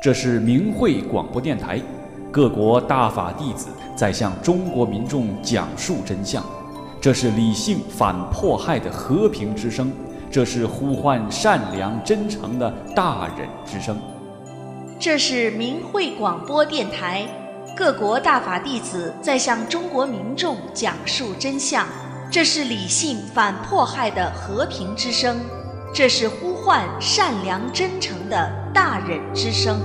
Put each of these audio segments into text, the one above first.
这是明慧广播电台，各国大法弟子在向中国民众讲述真相。这是理性反迫害的和平之声，这是呼唤善良真诚的大忍之声。 这是明慧广播电台，各国大法弟子在向中国民众讲述真相。这是理性反迫害的和平之声，这是呼唤善良真诚的大忍之声。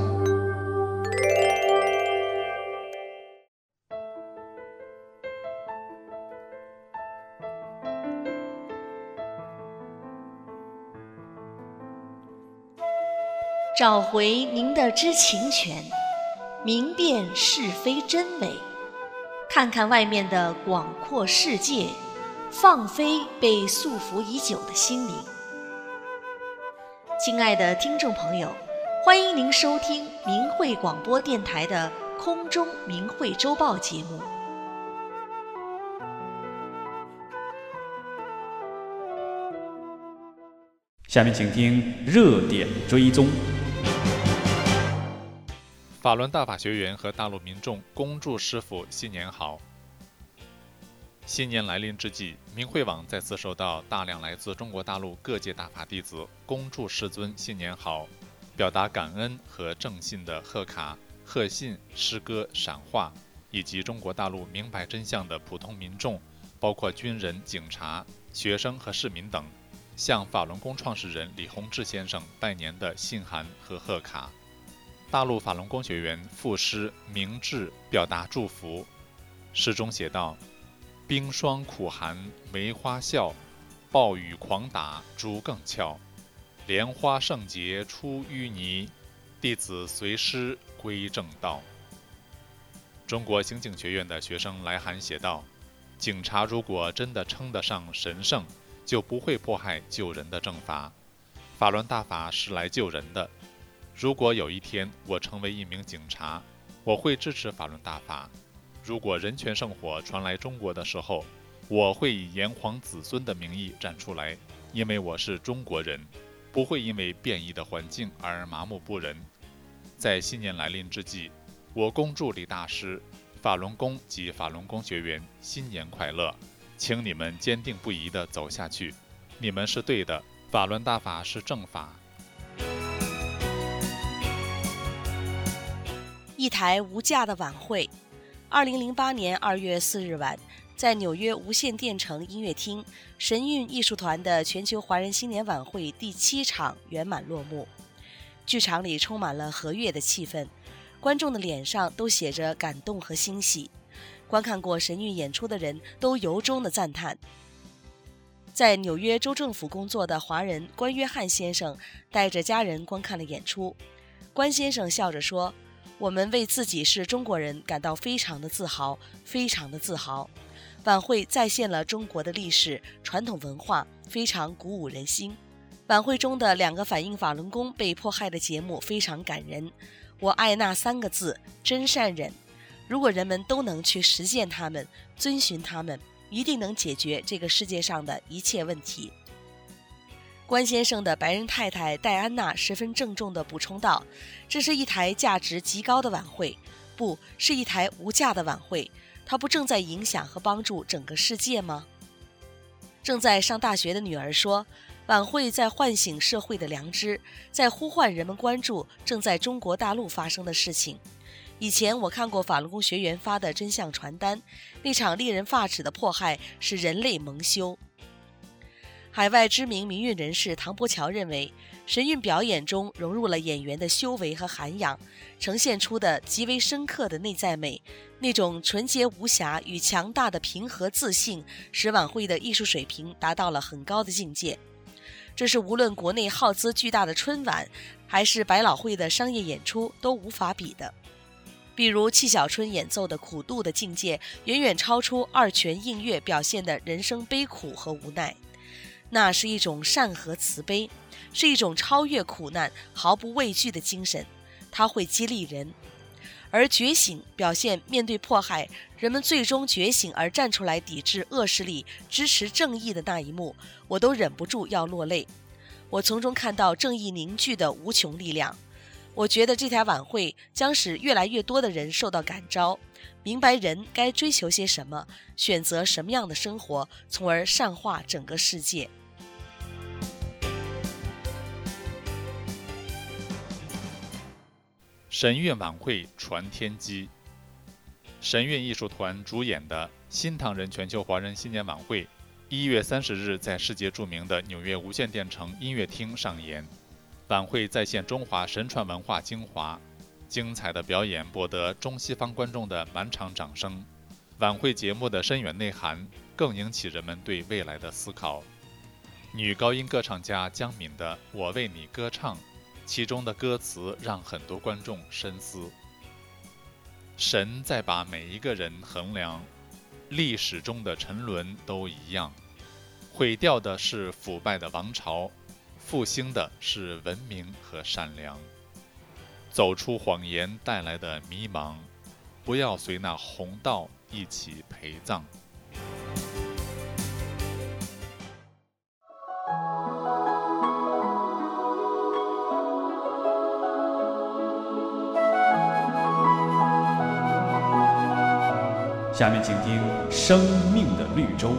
找回您的知情权，明辨是非真伪，看看外面的广阔世界，放飞被束缚已久的心灵。亲爱的听众朋友，欢迎您收听明慧广播电台的空中明慧周报节目。 下面请听热点追踪。 法轮大法学员和大陆民众恭祝师父新年好。新年来临之际，明慧网再次收到大量来自中国大陆各界大法弟子恭祝师尊新年好，表达感恩和正信的贺卡、贺信、诗歌、闪画，以及中国大陆明白真相的普通民众，包括军人、警察、学生和市民等，向法轮功创始人李洪志先生拜年的信函和贺卡。大陆法轮功学员赋诗明志表达祝福，诗中写道：冰霜苦寒梅花笑，暴雨狂打竹更翘，莲花圣洁出淤泥，弟子随师归正道。中国刑警学院的学生来函写道：警察如果真的称得上神圣，就不会迫害救人的正法。法轮大法是来救人的。如果有一天我成为一名警察，我会支持法轮大法。如果人权圣火传来中国的时候，我会以炎黄子孙的名义站出来，因为我是中国人，不会因为变异的环境而麻木不仁。在新年来临之际，我恭祝李大师、法轮功及法轮功学员新年快乐，请你们坚定不移地走下去，你们是对的，法轮大法是正法。 一台无价的晚会。2008年2月4日晚，在纽约无线电城音乐厅，神韵艺术团的全球华人新年晚会第7场圆满落幕。剧场里充满了和悦的气氛，观众的脸上都写着感动和欣喜。观看过神韵演出的人都由衷的赞叹。在纽约州政府工作的华人关约翰先生带着家人观看了演出。关先生笑着说：我们为自己是中国人感到非常的自豪，非常的自豪。晚会再现了中国的历史、传统文化，非常鼓舞人心。晚会中的2个反映法轮功被迫害的节目非常感人。我爱那3个字：真善忍。如果人们都能去实践它们，遵循它们，一定能解决这个世界上的一切问题。关先生的白人太太戴安娜十分郑重地补充道：这是一台价值极高的晚会，不是一台无价的晚会，它不正在影响和帮助整个世界吗？正在上大学的女儿说，晚会在唤醒社会的良知，在呼唤人们关注正在中国大陆发生的事情。以前我看过法轮功学员发的真相传单，那场令人发指的迫害使人类蒙羞。海外知名民运人士唐伯乔认为，神韵表演中融入了演员的修为和涵养，呈现出的极为深刻的内在美，那种纯洁无瑕与强大的平和自信，使晚会的艺术水平达到了很高的境界。这是无论国内耗资巨大的春晚，还是百老汇的商业演出都无法比的。比如戚小春演奏的苦度的境界，远远超出二泉映月表现的人生悲苦和无奈。那是一种善和慈悲，是一种超越苦难、毫不畏惧的精神，它会激励人。而觉醒表现面对迫害，人们最终觉醒而站出来抵制恶势力、支持正义的那一幕，我都忍不住要落泪。我从中看到正义凝聚的无穷力量。 我觉得这台晚会将使越来越多的人受到感召，明白人该追求些什么，选择什么样的生活，从而善化整个世界。 神韵晚会传天机。神韵艺术团主演的新唐人全球华人新年晚会1月30日在世界著名的纽约无线电城音乐厅上演。晚会再现中华神传文化精华，精彩的表演博得中西方观众的满场掌声。晚会节目的深远内涵更引起人们对未来的思考。女高音歌唱家江敏的《我为你歌唱》，其中的歌词让很多观众深思。神在把每一个人衡量，历史中的沉沦都一样，毁掉的是腐败的王朝，复兴的是文明和善良。走出谎言带来的迷茫，不要随那红道一起陪葬。 下面请听《生命的绿洲》。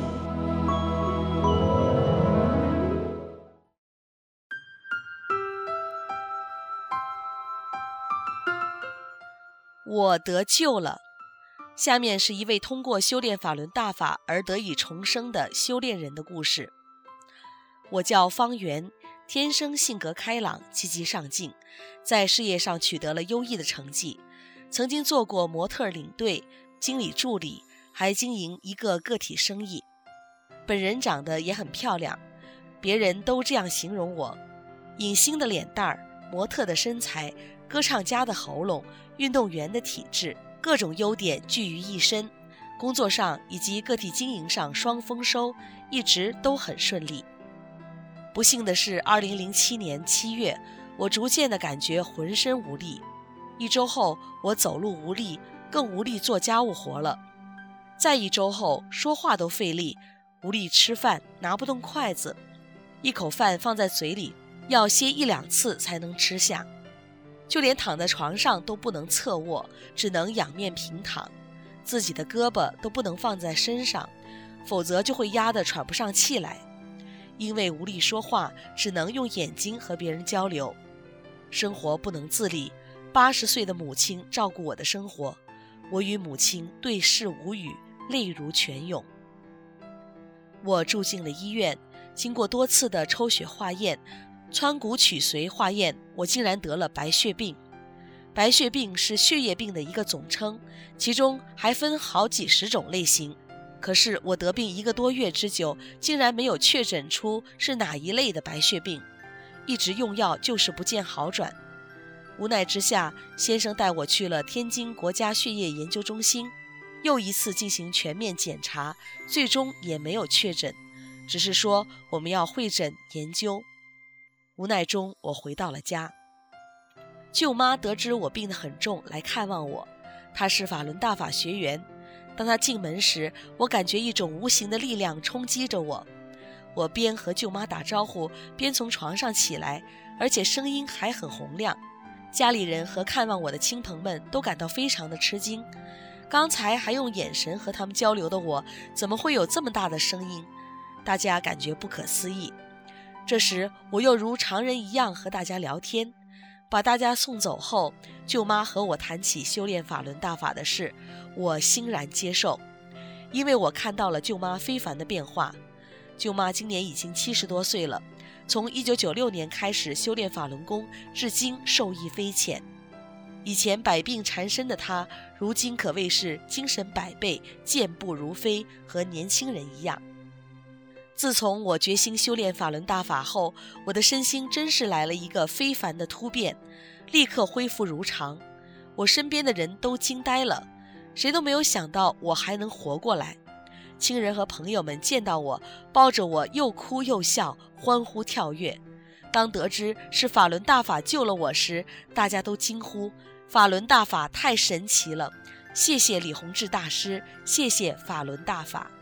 我得救了。下面是一位通过修炼法轮大法而得以重生的修炼人的故事。我叫方圆，天生性格开朗，积极上进，在事业上取得了优异的成绩，曾经做过模特领队、经理助理，还经营一个个体生意。本人长得也很漂亮，别人都这样形容我：影星的脸蛋儿，模特的身材，歌唱家的喉咙，运动员的体质，各种优点聚于一身。工作上以及个体经营上双丰收，一直都很顺利。不幸的是，2007年7月，我逐渐地感觉浑身无力。1周后，我走路无力，更无力做家务活了。再1周后，说话都费力，无力吃饭，拿不动筷子，一口饭放在嘴里，要歇1、2次才能吃下。就连躺在床上都不能侧卧，只能仰面平躺，自己的胳膊都不能放在身上，否则就会压得喘不上气来。因为无力说话，只能用眼睛和别人交流。生活不能自理，80岁的母亲照顾我的生活，我与母亲对视无语，泪如泉涌。我住进了医院，经过多次的抽血化验，穿骨取髓化验，我竟然得了白血病。白血病是血液病的一个总称，其中还分好几十种类型。可是我得病1个多月之久，竟然没有确诊出是哪一类的白血病，一直用药就是不见好转。无奈之下，先生带我去了天津国家血液研究中心，又一次进行全面检查，最终也没有确诊，只是说我们要会诊研究。无奈中，我回到了家。舅妈得知我病得很重，来看望我。她是法轮大法学员。当她进门时，我感觉一种无形的力量冲击着我。我边和舅妈打招呼，边从床上起来，而且声音还很洪亮。家里人和看望我的亲朋们都感到非常的吃惊。刚才还用眼神和他们交流的我，怎么会有这么大的声音？大家感觉不可思议。这时我又如常人一样和大家聊天。把大家送走后，舅妈和我谈起修炼法轮大法的事，我欣然接受，因为我看到了舅妈非凡的变化。舅妈今年已经70多岁了，从1996年开始修炼法轮功，至今受益匪浅。以前百病缠身的她，如今可谓是精神百倍，健步如飞，和年轻人一样。自从我决心修炼法轮大法后，我的身心真是来了一个非凡的突变，立刻恢复如常。我身边的人都惊呆了，谁都没有想到我还能活过来。亲人和朋友们见到我，抱着我又哭又笑，欢呼跳跃。当得知是法轮大法救了我时，大家都惊呼：法轮大法太神奇了！谢谢李洪志大师，谢谢法轮大法。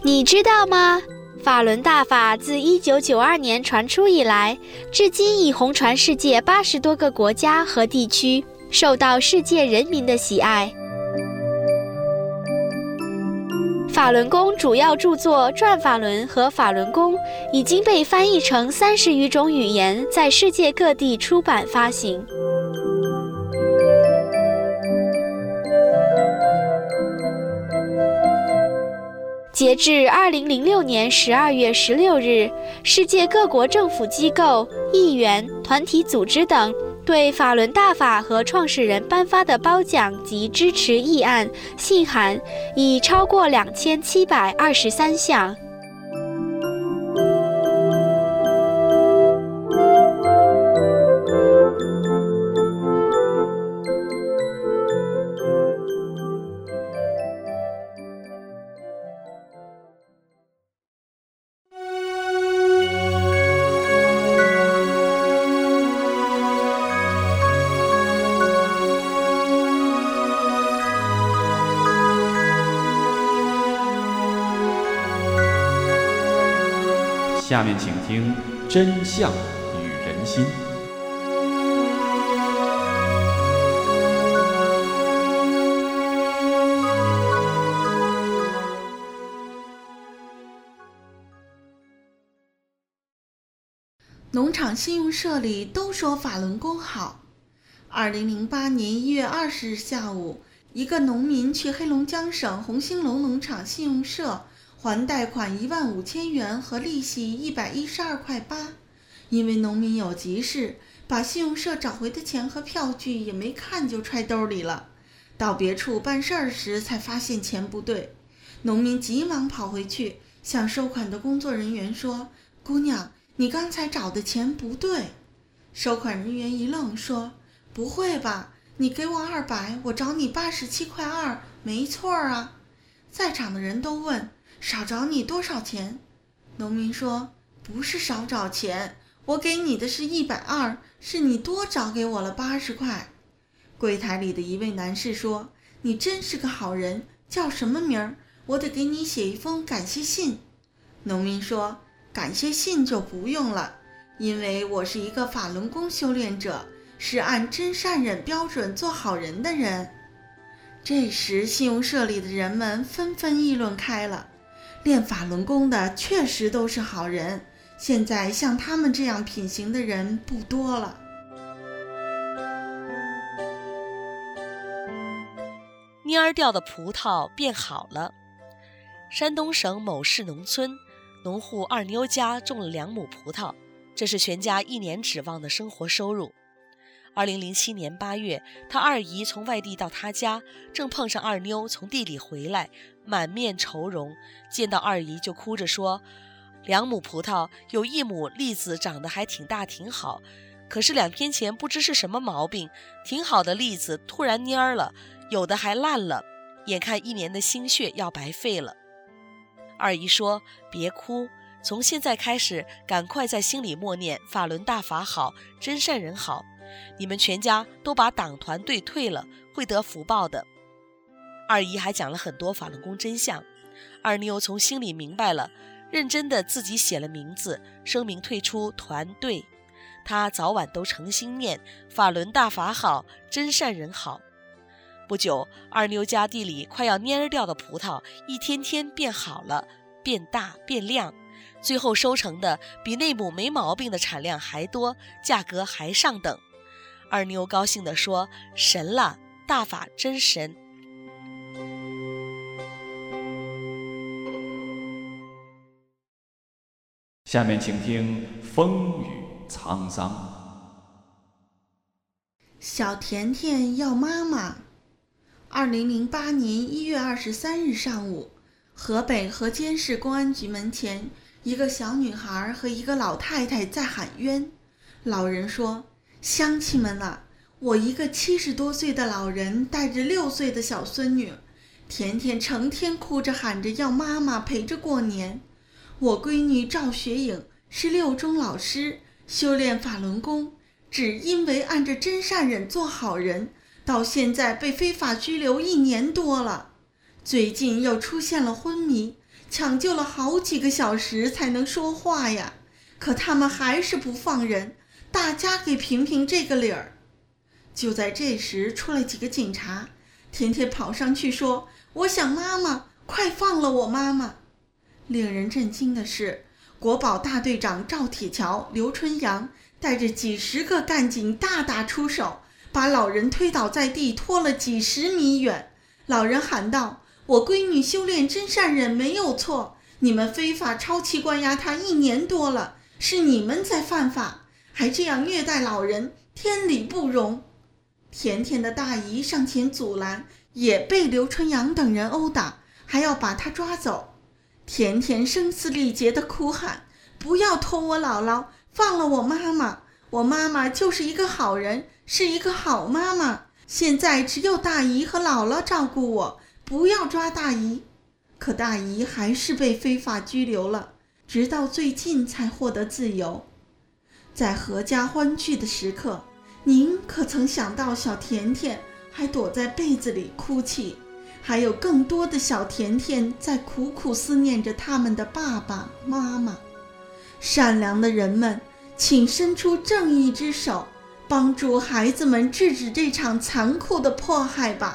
你知道吗？法轮大法自1992年传出以来，至今已红传世界80多个国家和地区，受到世界人民的喜爱。法轮功主要著作《转法轮》和《法轮功》已经被翻译成30余种语言，在世界各地出版发行。截至2006年12月16日，世界各国政府机构、议员、团体组织等对法轮大法和创始人颁发的褒奖及支持议案、信函已超过2723项。 下面请听《真相与人心》。 农场信用社里都说法轮功好。2008年1月20日下午，一个农民去黑龙江省红星楼农场信用社还贷款15000元和利息112.8块，因为农民有急事，把信用社找回的钱和票据也没看就揣兜里了。到别处办事儿时才发现钱不对，农民急忙跑回去，向收款的工作人员说：“姑娘，你刚才找的钱不对。”收款人员一愣，说：“不会吧？你给我200，我找你87.2块，没错啊。”在场的人都问：“少找你多少钱？”农民说：“不是少找钱，我给你的是120，是你多找给我了80块。”柜台里的一位男士说：“你真是个好人，叫什么名儿？我得给你写一封感谢信。”农民说：“感谢信就不用了，因为我是一个法轮功修炼者，是按真善忍标准做好人的人。”这时信用社里的人们纷纷议论开了，练法轮功的确实都是好人，现在像他们这样品行的人不多了。 蔫儿掉的葡萄变好了。山东省某市农村，农户二妞家种了2亩葡萄，这是全家1年指望的生活收入。2007年8月，他二姨从外地到他家，正碰上二妞从地里回来，满面愁容，见到二姨就哭着说：“2亩葡萄有1亩栗子长得还挺大挺好，可是2天前不知是什么毛病，挺好的栗子突然蔫儿了，有的还烂了，眼看1年的心血要白费了。”二姨说：“别哭，从现在开始赶快在心里默念法轮大法好，真善人好，你们全家都把党团队退了，会得福报的。”二姨还讲了很多法轮功真相，二妞从心里明白了，认真的自己写了名字，声明退出团队。她早晚都诚心念法轮大法好，真善人好。不久，二妞家地里快要蔫儿掉的葡萄一天天变好了，变大变亮，最后收成的比那亩没毛病的产量还多，价格还上等。二妞高兴地说：“神了，大法真神。” 下面请听风雨沧桑。 小甜甜要妈妈。2008年1月23日上午，河北河间市公安局门前，一个小女孩和一个老太太在喊冤。老人说：“乡亲们啊，我一个70多岁的老人带着6岁的小孙女，甜甜成天哭着喊着要妈妈陪着过年。我闺女赵雪颖是6中老师，修炼法轮功，只因为按着真善忍做好人，到现在被非法拘留1年多了。最近又出现了昏迷， 抢救了好几个小时才能说话呀，可他们还是不放人，大家给评评这个理儿。就在这时出来几个警察，甜甜跑上去说：我想妈妈，快放了我妈妈。令人震惊的是，国保大队长赵铁桥、刘春阳带着几十个干警大打出手，把老人推倒在地，拖了几十米远。老人喊道：我闺女修炼真善忍没有错，你们非法超期关押她1年多了，是你们在犯法，还这样虐待老人，天理不容。甜甜的大姨上前阻拦，也被刘春阳等人殴打，还要把她抓走。甜甜声嘶力竭地哭喊：不要拖我姥姥，放了我妈妈，我妈妈就是一个好人，是一个好妈妈，现在只有大姨和姥姥照顾我，不要抓大姨。可大姨还是被非法拘留了，直到最近才获得自由。在阖家欢聚的时刻，您可曾想到小甜甜还躲在被子里哭泣，还有更多的小甜甜在苦苦思念着他们的爸爸妈妈。善良的人们，请伸出正义之手，帮助孩子们制止这场残酷的迫害吧。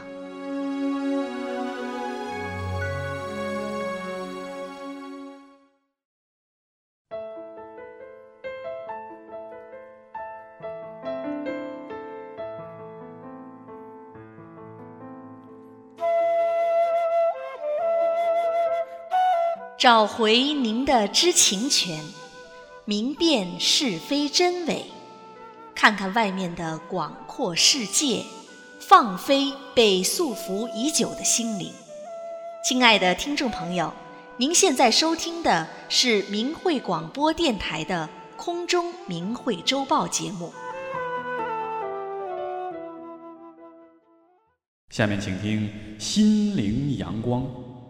找回您的知情权，明辨是非真伪，看看外面的广阔世界，放飞被束缚已久的心灵。亲爱的听众朋友，您现在收听的是明慧广播电台的空中明慧周报节目。 下面请听心灵阳光。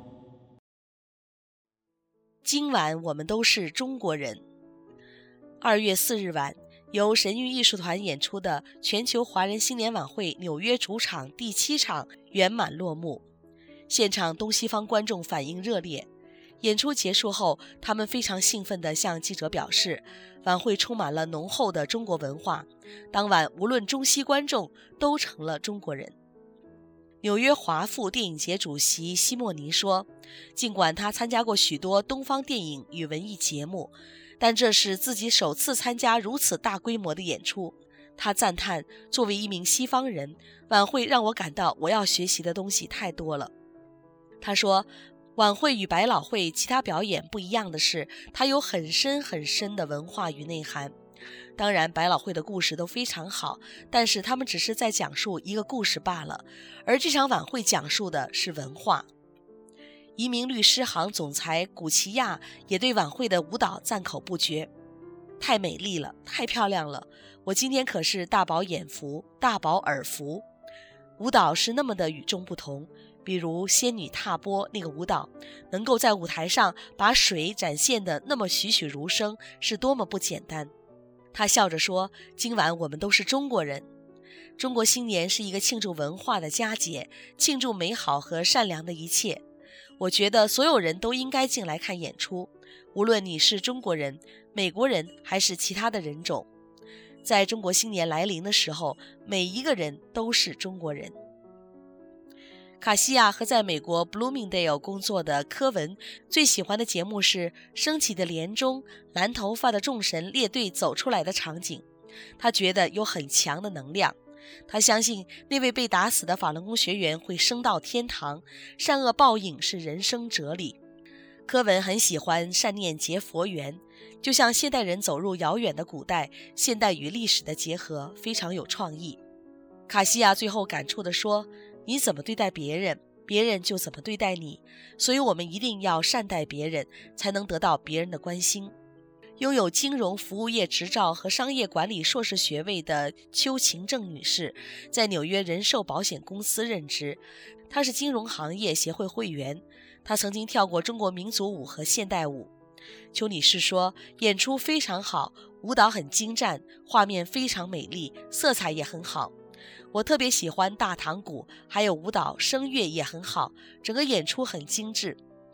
今晚我们都是中国人。2月4日晚，由神韵艺术团演出的全球华人新年晚会纽约主场第7场圆满落幕，现场东西方观众反应热烈。演出结束后，他们非常兴奋地向记者表示，晚会充满了浓厚的中国文化，当晚无论中西观众都成了中国人。纽约华埠电影节主席西莫尼说，尽管他参加过许多东方电影与文艺节目，但这是自己首次参加如此大规模的演出。他赞叹，作为一名西方人，晚会让我感到我要学习的东西太多了。他说，晚会与百老汇其他表演不一样的是，它有很深很深的文化与内涵。当然，百老汇的故事都非常好，但是他们只是在讲述一个故事罢了，而这场晚会讲述的是文化。移民律师行总裁古奇亚也对晚会的舞蹈赞口不绝，太美丽了，太漂亮了，我今天可是大饱眼福，大饱耳福。舞蹈是那么的与众不同，比如仙女踏波那个舞蹈，能够在舞台上把水展现得那么栩栩如生，是多么不简单。他笑着说，今晚我们都是中国人。中国新年是一个庆祝文化的佳节，庆祝美好和善良的一切。我觉得所有人都应该进来看演出，无论你是中国人、美国人还是其他的人种。在中国新年来临的时候，每一个人都是中国人。卡西亚和在美国 Bloomingdale 工作的科文最喜欢的节目是升起的年中蓝头发的众神列队走出来的场景，他觉得有很强的能量。他相信那位被打死的法轮功学员会升到天堂，善恶报应是人生哲理。科文很喜欢善念结佛缘，就像现代人走入遥远的古代，现代与历史的结合非常有创意。卡西亚最后感触地说，你怎么对待别人，别人就怎么对待你，所以我们一定要善待别人，才能得到别人的关心。拥有金融服务业执照和商业管理硕士学位的邱勤正女士，在纽约人寿保险公司任职，她是金融行业协会会员，她曾经跳过中国民族舞和现代舞。邱女士说，演出非常好，舞蹈很精湛，画面非常美丽，色彩也很好。我特别喜欢大堂鼓，还有舞蹈声乐也很好，整个演出很精致。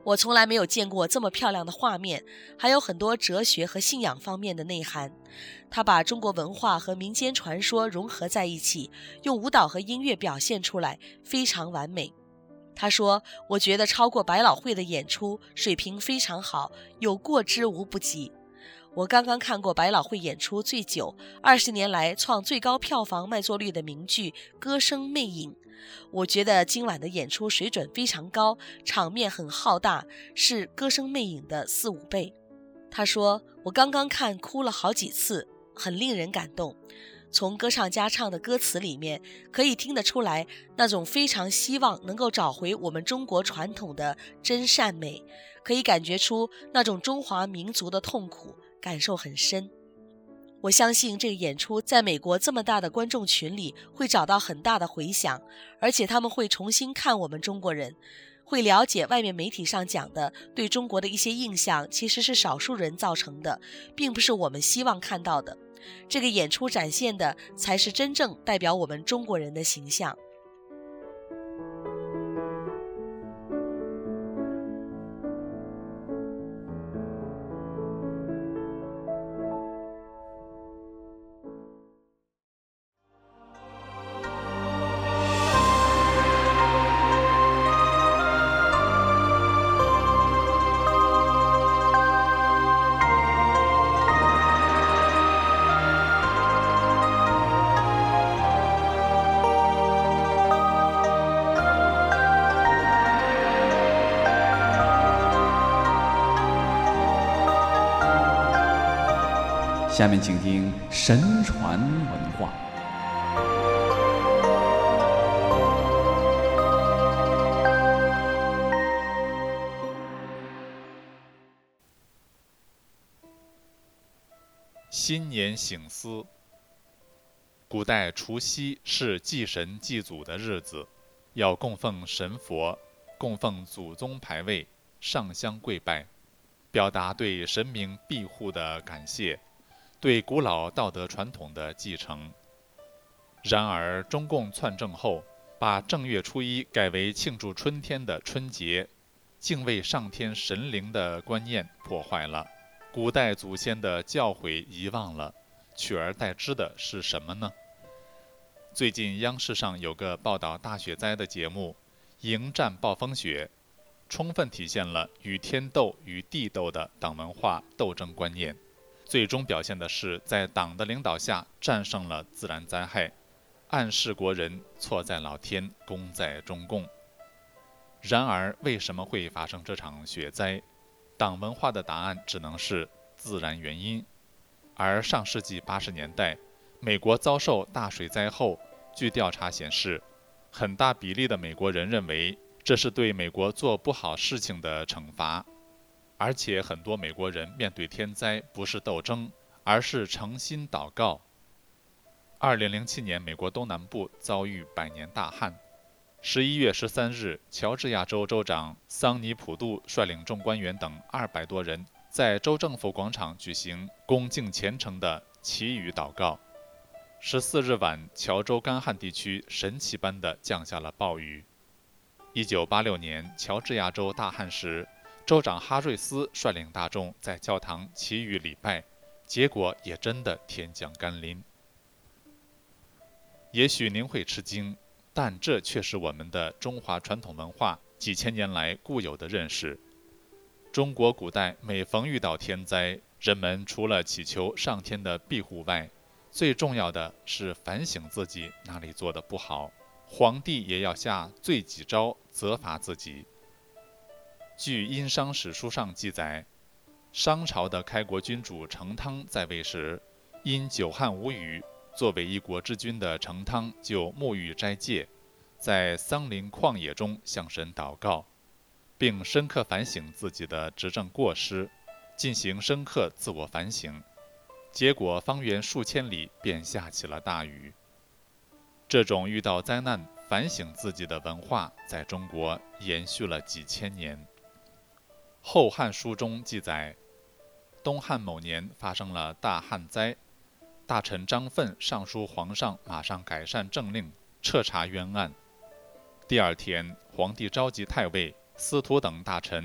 我从来没有见过这么漂亮的画面，还有很多哲学和信仰方面的内涵。他把中国文化和民间传说融合在一起，用舞蹈和音乐表现出来，非常完美。他说，我觉得超过百老汇的演出水平非常好，有过之无不及。我刚刚看过百老汇演出最久20年来创最高票房卖座率的名剧《歌声魅影》，我觉得今晚的演出水准非常高，场面很浩大，是《歌声魅影》的4-5倍。他说，我刚刚看哭了好几次，很令人感动。从歌唱家唱的歌词里面可以听得出来，那种非常希望能够找回我们中国传统的真善美，可以感觉出那种中华民族的痛苦，感受很深。我相信这个演出在美国这么大的观众群里会找到很大的回响，而且他们会重新看我们中国人，会了解外面媒体上讲的对中国的一些印象其实是少数人造成的，并不是我们希望看到的。这个演出展现的才是真正代表我们中国人的形象。 下面请听神传文化。 新年醒思。古代除夕是祭神祭祖的日子，要供奉神佛，供奉祖宗牌位，上香跪拜，表达对神明庇护的感谢，对古老道德传统的继承。然而中共篡政后，把正月初一改为庆祝春天的春节，敬畏上天神灵的观念破坏了，古代祖先的教诲遗忘了，取而代之的是什么呢？最近央视上有个报道大雪灾的节目《迎战暴风雪》，充分体现了与天斗与地斗的党文化斗争观念，最终表现的是在党的领导下战胜了自然灾害，暗示国人错在老天，功在中共。然而为什么会发生这场雪灾？党文化的答案只能是自然原因。而上世纪80年代，美国遭受大水灾后，据调查显示，很大比例的美国人认为这是对美国做不好事情的惩罚。而且很多美国人面对天灾不是斗争，而是诚心祷告。2007年，美国东南部遭遇百年大旱。11月13日，乔治亚州州长桑尼普杜率领众官员等200多人，在州政府广场举行恭敬虔诚的祈雨祷告。14日晚，乔州干旱地区神奇般地降下了暴雨。1986年，乔治亚州大旱时，州长哈瑞斯率领大众在教堂祈雨礼拜，结果也真的天降甘霖。也许您会吃惊，但这却是我们的中华传统文化几千年来固有的认识。中国古代每逢遇到天灾，人们除了祈求上天的庇护外，最重要的是反省自己哪里做得不好，皇帝也要下罪己诏，责罚自己。据《殷商史书》上记载，商朝的开国君主成汤在位时，因久旱无雨，作为一国之君的成汤就沐浴斋戒，在桑林旷野中向神祷告，并深刻反省自己的执政过失，进行深刻自我反省。结果方圆数千里便下起了大雨。这种遇到灾难反省自己的文化在中国延续了几千年。《后汉书》中记载，东汉某年发生了大旱灾，大臣张奋上书皇上，马上改善政令，彻查冤案。第二天，皇帝召集太尉、司徒等大臣，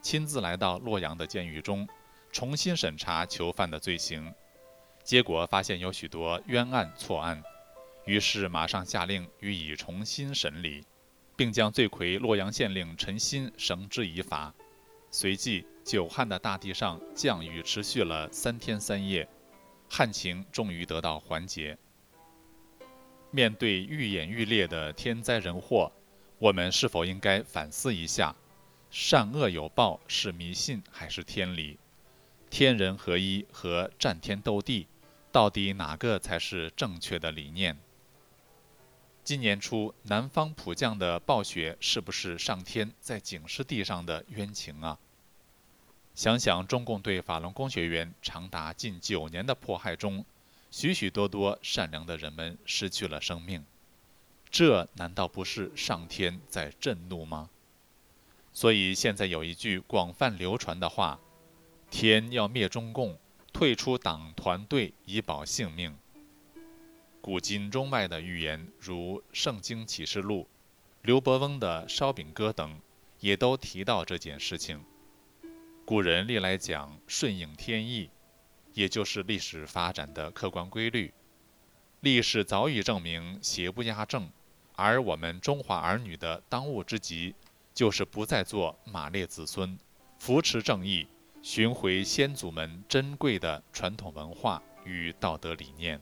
亲自来到洛阳的监狱中，重新审查囚犯的罪行，结果发现有许多冤案错案，于是马上下令予以重新审理，并将罪魁洛阳县令陈新绳之以法。随即久旱的大地上降雨持续了3天3夜，旱情终于得到缓解。面对愈演愈烈的天灾人祸，我们是否应该反思一下，善恶有报是迷信还是天理？天人合一和战天斗地，到底哪个才是正确的理念？今年初南方普降的暴雪，是不是上天在警示地上的冤情啊？想想中共对法轮功学员长达近9年的迫害中，许许多多善良的人们失去了生命，这难道不是上天在震怒吗？所以现在有一句广泛流传的话：天要灭中共，退出党团队以保性命。古今中外的预言，如《圣经启示录》、刘伯温的《烧饼歌》等，也都提到这件事情。古人历来讲顺应天意，也就是历史发展的客观规律。历史早已证明邪不压正，而我们中华儿女的当务之急，就是不再做马列子孙，扶持正义，寻回先祖们珍贵的传统文化与道德理念。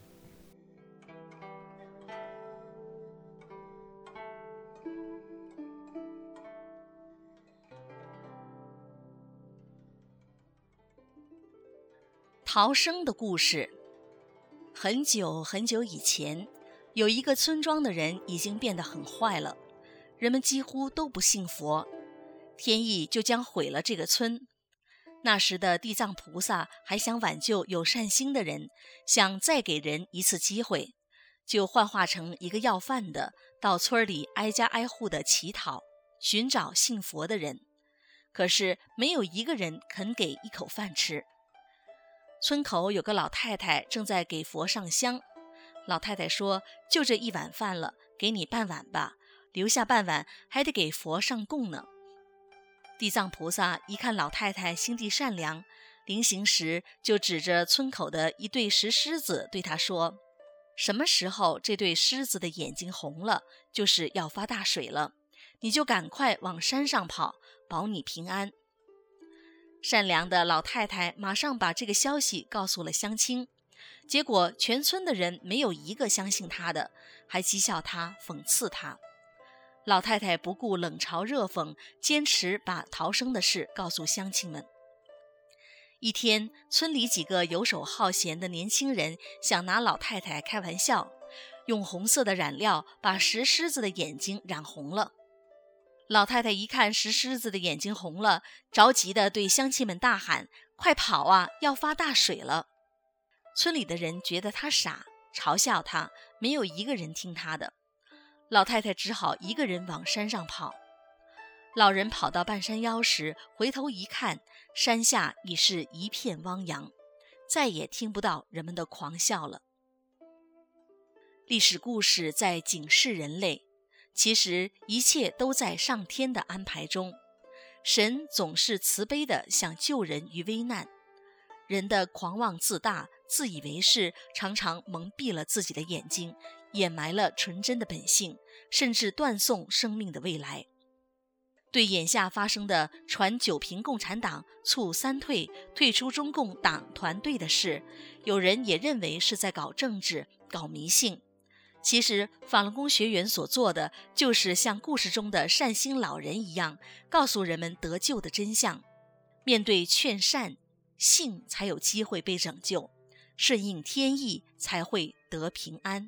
逃生的故事。很久很久以前，有一个村庄的人已经变得很坏了，人们几乎都不信佛，天意就将毁了这个村。那时的地藏菩萨还想挽救有善心的人，想再给人一次机会，就幻化成一个要饭的，到村里挨家挨户的乞讨，寻找信佛的人。可是没有一个人肯给一口饭吃。村口有个老太太正在给佛上香，老太太说：“就这一碗饭了，给你半碗吧，留下半碗还得给佛上供呢。”地藏菩萨一看老太太心地善良，临行时就指着村口的一对石狮子对她说：“什么时候这对狮子的眼睛红了，就是要发大水了，你就赶快往山上跑，保你平安。”善良的老太太马上把这个消息告诉了乡亲，结果全村的人没有一个相信她的，还讥笑她，讽刺她。老太太不顾冷嘲热讽，坚持把逃生的事告诉乡亲们。一天，村里几个游手好闲的年轻人想拿老太太开玩笑，用红色的染料把石狮子的眼睛染红了。老太太一看石狮子的眼睛红了，着急地对乡亲们大喊：“快跑啊，要发大水了！”村里的人觉得她傻，嘲笑她，没有一个人听她的。老太太只好一个人往山上跑。老人跑到半山腰时，回头一看，山下已是一片汪洋，再也听不到人们的狂笑了。历史故事在警示人类，其实一切都在上天的安排中，神总是慈悲地想救人于危难。人的狂妄自大、自以为是，常常蒙蔽了自己的眼睛，掩埋了纯真的本性，甚至断送生命的未来。对眼下发生的传九平共产党、促三退、退出中共党团队的事，有人也认为是在搞政治、搞迷信。其实法轮功学员所做的，就是像故事中的善心老人一样，告诉人们得救的真相。面对劝善，信才有机会被拯救，顺应天意才会得平安。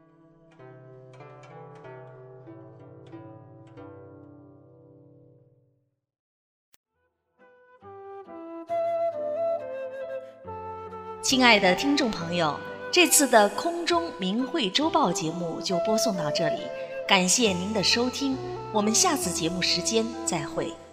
亲爱的听众朋友，这次的空中明慧周报节目就播送到这里，感谢您的收听，我们下次节目时间再会。